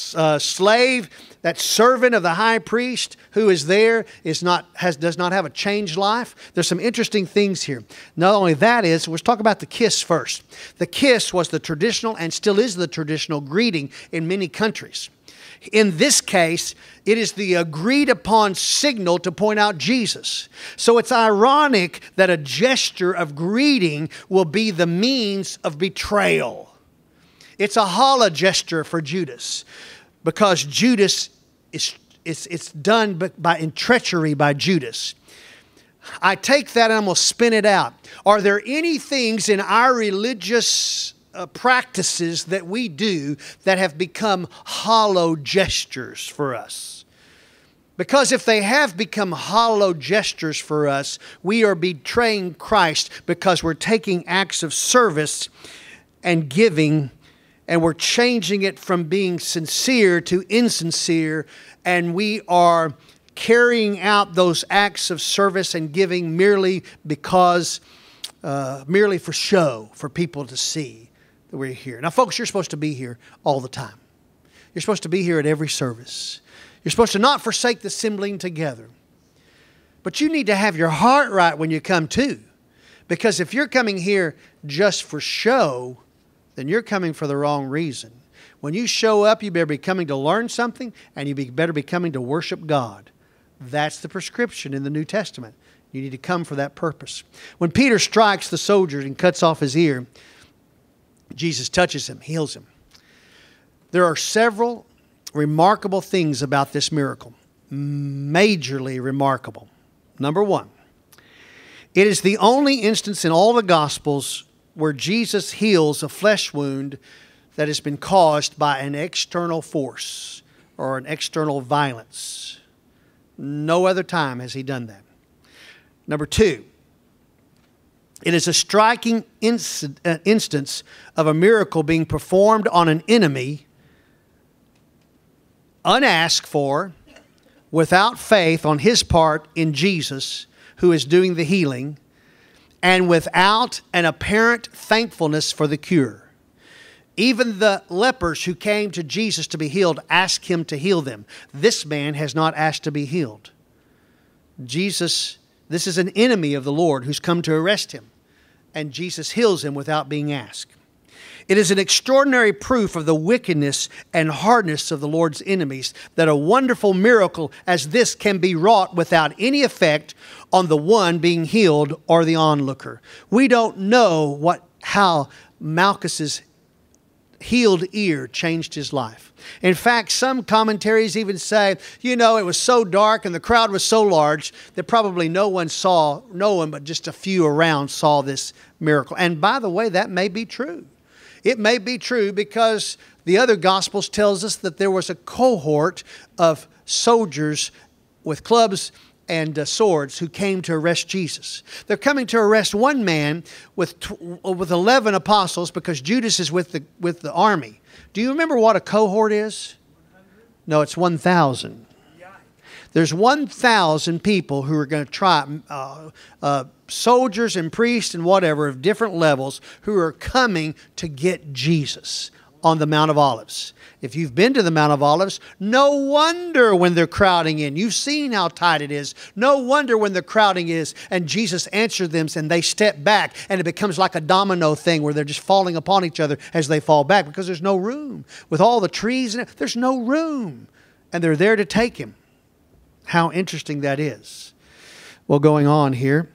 slave, that servant of the high priest who is there does not have a changed life. There's some interesting things here. Not only that is, let's talk about the kiss first. The kiss was the traditional and still is the traditional greeting in many countries. In this case, it is the agreed upon signal to point out Jesus. So it's ironic that a gesture of greeting will be the means of betrayal. It's a hollow gesture for Judas, because Judas it's done in treachery by Judas. I take that and I'm going to spin it out. Are there any things in our religious practices that we do that have become hollow gestures for us? Because if they have become hollow gestures for us, we are betraying Christ, because we're taking acts of service and giving, and we're changing it from being sincere to insincere, and we are carrying out those acts of service and giving merely for show, for people to see that we're here. Now, folks, you're supposed to be here all the time. You're supposed to be here at every service. You're supposed to not forsake the assembling together. But you need to have your heart right when you come too. Because if you're coming here just for show, then you're coming for the wrong reason. When you show up, you better be coming to learn something, and you better be coming to worship God. That's the prescription in the New Testament. You need to come for that purpose. When Peter strikes the soldier and cuts off his ear, Jesus touches him, heals him. There are several remarkable things about this miracle. Majorly remarkable. Number one, it is the only instance in all the Gospels where Jesus heals a flesh wound that has been caused by an external force or an external violence. No other time has he done that. Number two, it is a striking instance of a miracle being performed on an enemy, unasked for, without faith on his part in Jesus, who is doing the healing, and without an apparent thankfulness for the cure. Even the lepers who came to Jesus to be healed asked him to heal them. This man has not asked to be healed. This is an enemy of the Lord who's come to arrest him. And Jesus heals him without being asked. It is an extraordinary proof of the wickedness and hardness of the Lord's enemies that a wonderful miracle as this can be wrought without any effect on the one being healed or the onlooker. We don't know how Malchus's healed ear changed his life. In fact, some commentaries even say, it was so dark and the crowd was so large that probably no one but just a few around saw this miracle. And by the way, that may be true. It may be true because the other Gospels tells us that there was a cohort of soldiers with clubs and swords who came to arrest Jesus. They're coming to arrest one man with 11 apostles because Judas is with the army. Do you remember what a cohort is? No, it's 1,000. There's 1,000 people who are going to try, soldiers and priests and whatever of different levels, who are coming to get Jesus on the Mount of Olives. If you've been to the Mount of Olives, no wonder when they're crowding in. You've seen how tight it is. No wonder when the crowding is. And Jesus answered them and they step back, and it becomes like a domino thing where they're just falling upon each other as they fall back because there's no room. With all the trees, there's no room. And they're there to take him. How interesting that is. Well, going on here.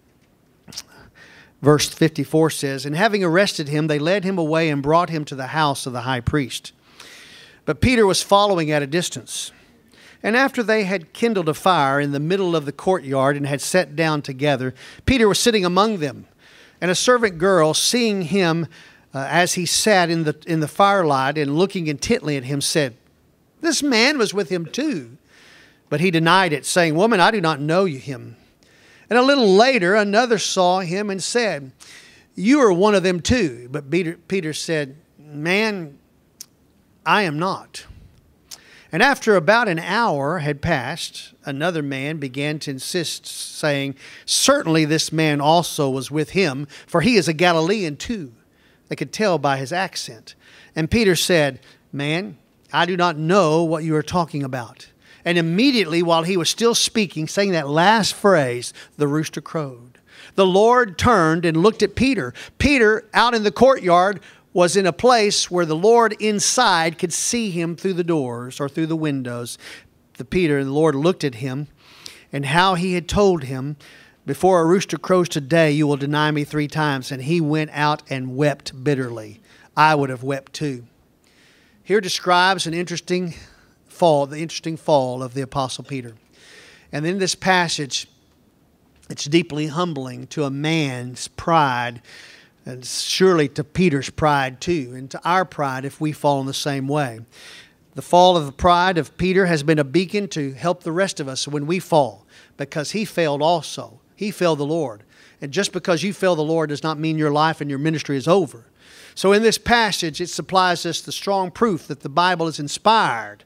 Verse 54 says, "And having arrested him, they led him away and brought him to the house of the high priest. But Peter was following at a distance. And after they had kindled a fire in the middle of the courtyard and had sat down together, Peter was sitting among them. And a servant girl, seeing him as he sat in the firelight and looking intently at him, said, 'This man was with him too.' But he denied it, saying, 'Woman, I do not know him.' And a little later, another saw him and said, 'You are one of them too.' But Peter said, 'Man, I am not.' And after about an hour had passed, another man began to insist, saying, 'Certainly this man also was with him, for he is a Galilean too.' They could tell by his accent. And Peter said, 'Man, I do not know what you are talking about. And immediately while he was still speaking, saying that last phrase, the rooster crowed. The Lord turned and looked at Peter. Peter, out in the courtyard, was in a place where the Lord inside could see him through the doors or through the windows. The Lord looked at him, and how he had told him, before a rooster crows today, you will deny me 3 times. And he went out and wept bitterly. I would have wept too. Here describes the interesting fall of the Apostle Peter. And in this passage, it's deeply humbling to a man's pride, and surely to Peter's pride too, and to our pride if we fall in the same way. The fall of the pride of Peter has been a beacon to help the rest of us when we fall, because he failed also. He failed the Lord. And just because you fail the Lord does not mean your life and your ministry is over. So in this passage, it supplies us the strong proof that the Bible is inspired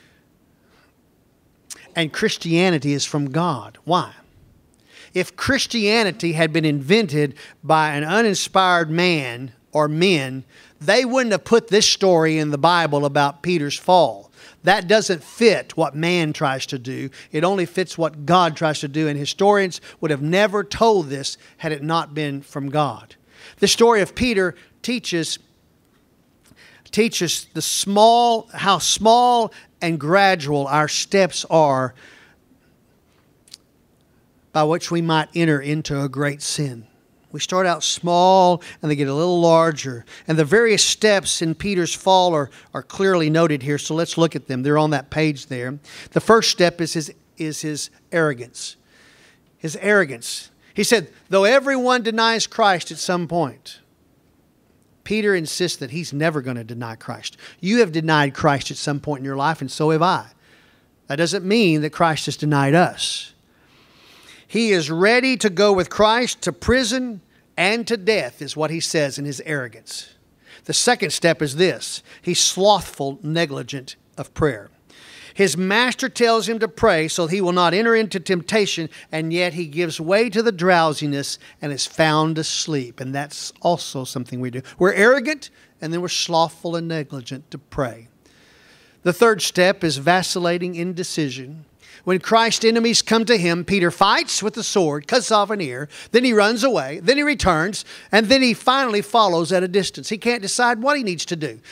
and Christianity is from God. Why? If Christianity had been invented by an uninspired man or men, they wouldn't have put this story in the Bible about Peter's fall. That doesn't fit what man tries to do. It only fits what God tries to do. And historians would have never told this had it not been from God. The story of Peter teaches how small and gradual our steps are by which we might enter into a great sin. We start out small and they get a little larger. And the various steps in Peter's fall are clearly noted here. So let's look at them. They're on that page there. The first step is his arrogance. His arrogance. He said, though everyone denies Christ at some point, Peter insists that he's never going to deny Christ. You have denied Christ at some point in your life, and so have I. That doesn't mean that Christ has denied us. He is ready to go with Christ to prison and to death, is what he says in his arrogance. The second step is this. He's slothful, negligent of prayer. His master tells him to pray so he will not enter into temptation, and yet he gives way to the drowsiness and is found asleep. And that's also something we do. We're arrogant, and then we're slothful and negligent to pray. The third step is vacillating indecision. When Christ's enemies come to him, Peter fights with the sword, cuts off an ear, then he runs away, then he returns, and then he finally follows at a distance. He can't decide what he needs to do.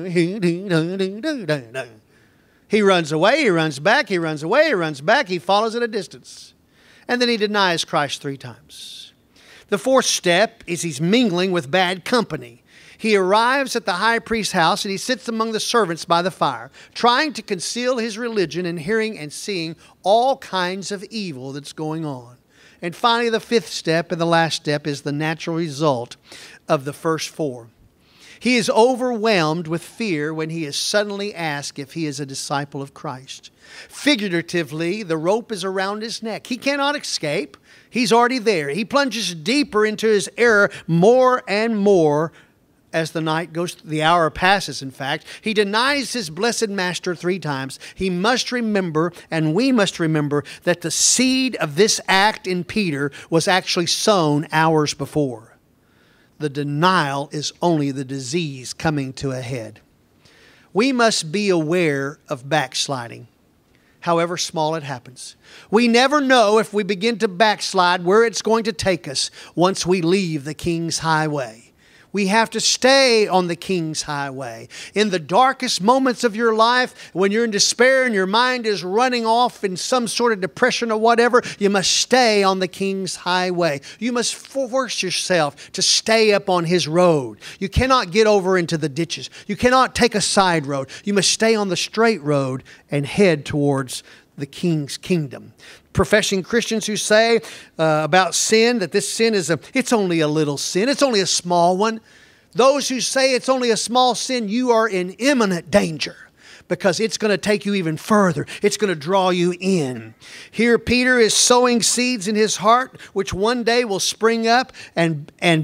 He runs away, he runs back, he runs away, he runs back, he follows at a distance. And then he denies Christ 3 times. The fourth step is he's mingling with bad company. He arrives at the high priest's house and he sits among the servants by the fire, trying to conceal his religion and hearing and seeing all kinds of evil that's going on. And finally, the fifth step and the last step is the natural result of the first 4. He is overwhelmed with fear when he is suddenly asked if he is a disciple of Christ. Figuratively, the rope is around his neck. He cannot escape. He's already there. He plunges deeper into his error more and more as the hour passes, in fact. He denies his blessed master 3 times. He must remember, and we must remember, that the seed of this act in Peter was actually sown hours before. The denial is only the disease coming to a head. We must be aware of backsliding, however small it happens. We never know if we begin to backslide where it's going to take us once we leave the King's highway. We have to stay on the King's highway. In the darkest moments of your life, when you're in despair and your mind is running off in some sort of depression or whatever, you must stay on the King's highway. You must force yourself to stay up on His road. You cannot get over into the ditches. You cannot take a side road. You must stay on the straight road and head towards the King's kingdom. Professing Christians who say about sin that this sin it's only a little sin, it's only a small one. Those who say it's only a small sin, you are in imminent danger, because it's going to take you even further. It's going to draw you in. Here Peter is sowing seeds in his heart, which one day will spring up and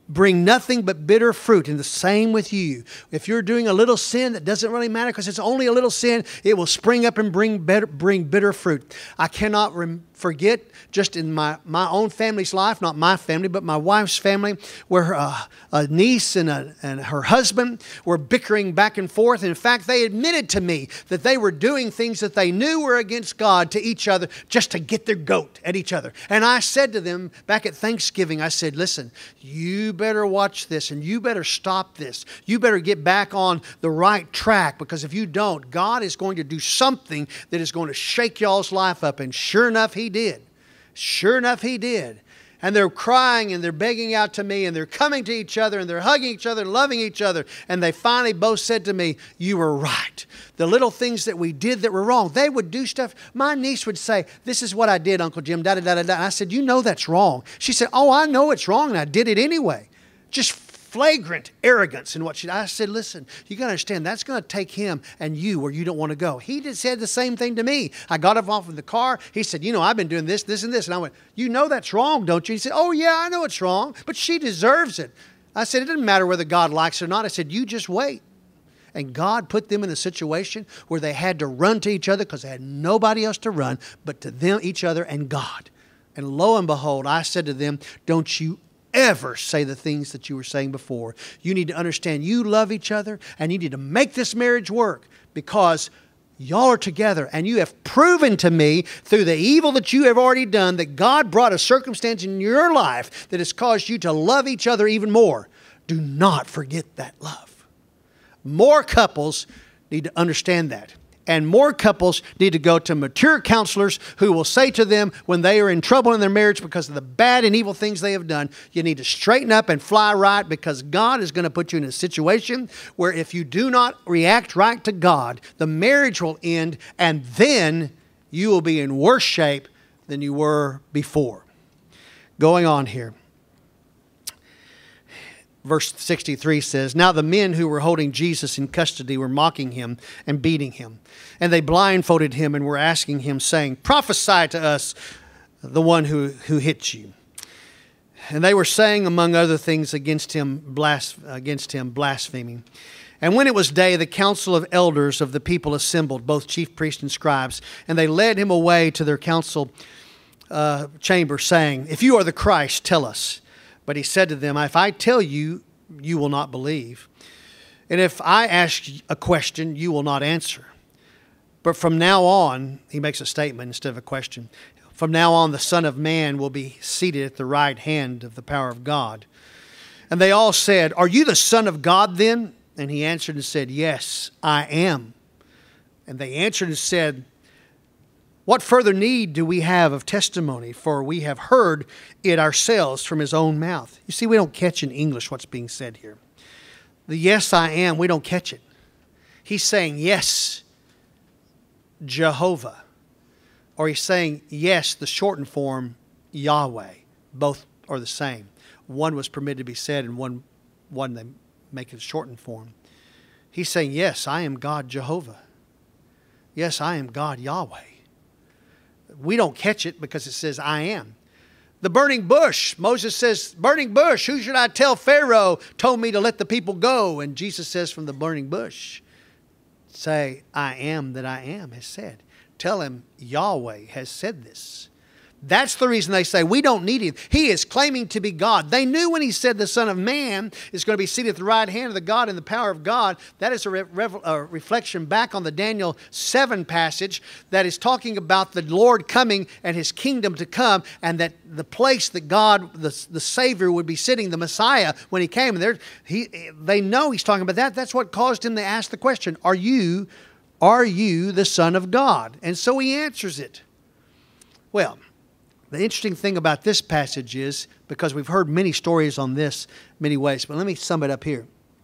bring nothing but bitter fruit. And the same with you. If you're doing a little sin that doesn't really matter because it's only a little sin, it will spring up and bring bitter fruit. I cannot forget just in my own family's life, not my family, but my wife's family, where a niece and her husband were bickering back and forth. And in fact, they admitted to me that they were doing things that they knew were against God to each other just to get their goat at each other. And I said to them back at Thanksgiving, I said, listen, you better watch this and you better stop this. You better get back on the right track, because if you don't, God is going to do something that is going to shake y'all's life up. And sure enough, He did. Sure enough, He did. And they're crying and they're begging out to me and they're coming to each other and they're hugging each other and loving each other. And they finally both said to me, you were right. The little things that we did that were wrong, they would do stuff. My niece would say, this is what I did, Uncle Jim, da-da-da-da-da. And I said, you know that's wrong. She said, oh, I know it's wrong and I did it anyway. Just flagrant arrogance in what I said, listen, you got to understand, that's going to take him and you where you don't want to go. He just said the same thing to me. I got off in the car. He said, you know, I've been doing this, this, and this. And I went, you know that's wrong, don't you? He said, oh, yeah, I know it's wrong, but she deserves it. I said, it doesn't matter whether God likes it or not. I said, you just wait. And God put them in a situation where they had to run to each other because they had nobody else to run but to them, each other, and God. And lo and behold, I said to them, don't you ever say the things that you were saying before. You need to understand you love each other and you need to make this marriage work, because y'all are together and you have proven to me through the evil that you have already done that God brought a circumstance in your life that has caused you to love each other even more. Do not forget that love. More couples need to understand that. And more couples need to go to mature counselors who will say to them when they are in trouble in their marriage because of the bad and evil things they have done, you need to straighten up and fly right, because God is going to put you in a situation where if you do not react right to God, the marriage will end and then you will be in worse shape than you were before. Going on here. Verse 63 says, now the men who were holding Jesus in custody were mocking him and beating him. And they blindfolded him and were asking him, saying, prophesy to us, the one who hit you. And they were saying, among other things, against him blaspheming. And when it was day, the council of elders of the people assembled, both chief priests and scribes, and they led him away to their council chamber, saying, if you are the Christ, tell us. But he said to them, if I tell you, you will not believe. And if I ask a question, you will not answer. But from now on, he makes a statement instead of a question. From now on, the Son of Man will be seated at the right hand of the power of God. And they all said, are you the Son of God then? And he answered and said, yes, I am. And they answered and said, what further need do we have of testimony? For we have heard it ourselves from his own mouth. You see, we don't catch in English what's being said here. The yes, I am, we don't catch it. He's saying, yes, Jehovah. Or he's saying, yes, the shortened form, Yahweh. Both are the same. One was permitted to be said and one they make it shortened form. He's saying, yes, I am God Jehovah. Yes, I am God Yahweh. We don't catch it because it says, I am. The burning bush. Moses says, burning bush, who should I tell Pharaoh told me to let the people go? And Jesus says from the burning bush, say, I am that I am has said. Tell him Yahweh has said this. That's the reason they say we don't need him. He is claiming to be God. They knew when he said the Son of Man is going to be seated at the right hand of the God in the power of God. That is a reflection back on the Daniel 7 passage that is talking about the Lord coming and his kingdom to come, and that the place that God, the Savior, would be sitting, the Messiah, when he came. And they know he's talking about that. That's what caused him to ask the question, are you the Son of God? And so he answers it. Well, the interesting thing about this passage is, because we've heard many stories on this many ways, but let me sum it up here.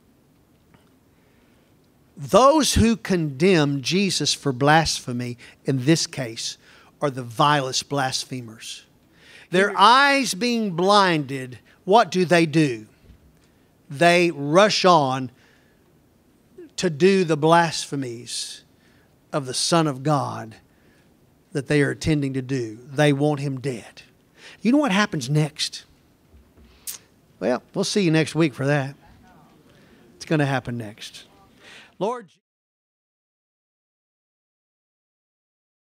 Those who condemn Jesus for blasphemy in this case are the vilest blasphemers. Their eyes being blinded, what do? They rush on to do the blasphemies of the Son of God that they are intending to do. They want him dead. You know what happens next? Well, we'll see you next week for that. It's going to happen next. Lord.